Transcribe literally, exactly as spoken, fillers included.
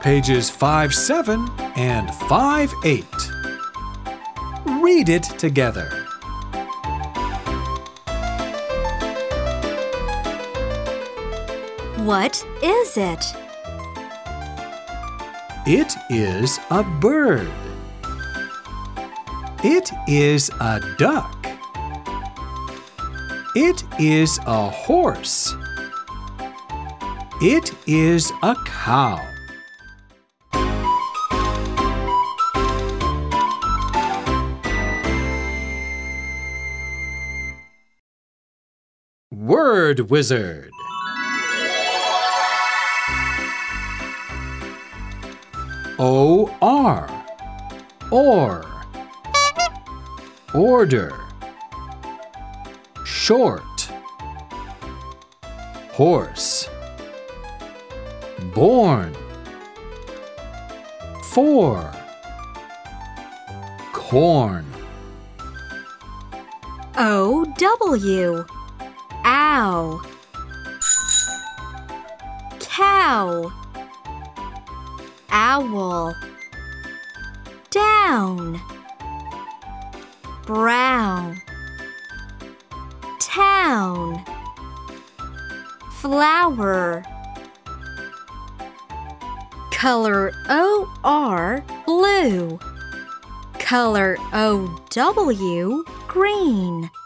pages five seven and five eight. Read it together. What is it? It is a bird. It is a duck. It is a horse. It is a cow. Word Wizard. O R Or Order Short Horse Born For Corn. O W Ow. Cow. Owl. Down. Brown. Town. Flower. Color O R blue. Color O W green.